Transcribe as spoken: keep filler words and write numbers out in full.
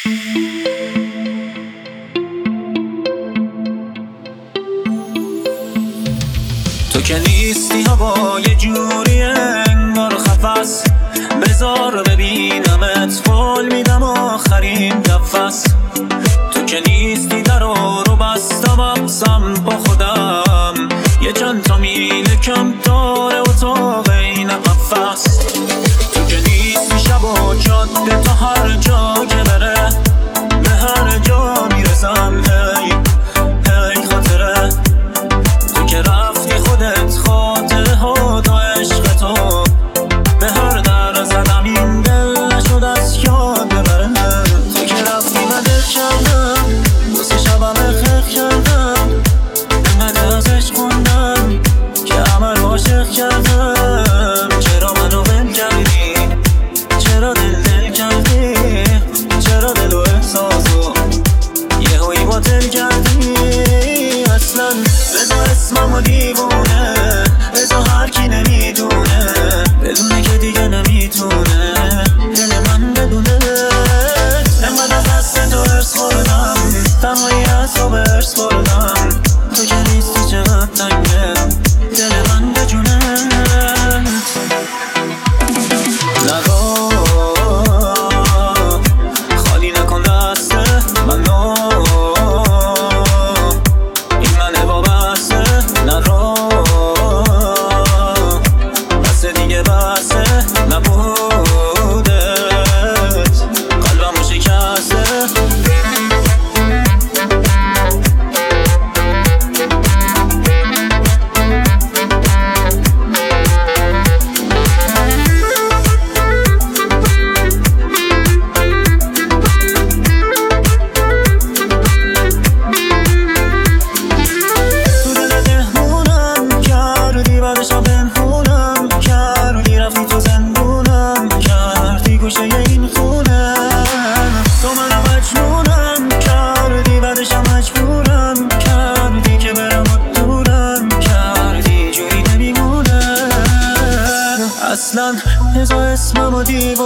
تو که نیستی هوا یه جوری انگار خفص، بذار ببینمت قول میدم آخرین نفس. تو که نیستی درو رو بستم افسم با خودم، یه چند تا میل کم داره اتاق این قفس. تو که نیستی شب و جاده تا هر جا که بره، به هر جا میرسم هی هی خاطره. تو که رفتی خودت خاطره ها تا عشق تو، به هر در زدم این دل نشد از یاد ببره. تو که رفتی من دل کردم، واسه شبم خیخ کردم، اینقدر از عشق خوندم که همه رو عاشق کردم. چرا منو ول کردی؟ چرا دل دل کردی؟ چرا دل و احساسو یه هایی باطل کردی؟ اصلا بذار اسممو دیوونه، بذار هر کی نمیدونه بدونه که دیگه نمیتونه دل من بدونه. انقدر از دست تو ارس خوردم، تنهایی از تو به ارس بردم. تو که نیستی چقدر تنگه دل من بجونه. نگاه خالی نکن دسته منو، این منه وابسته نرو، بسه دیگه بسه نبودت، قلبمو شکسته. اصلا بذار اسممو دیوونه،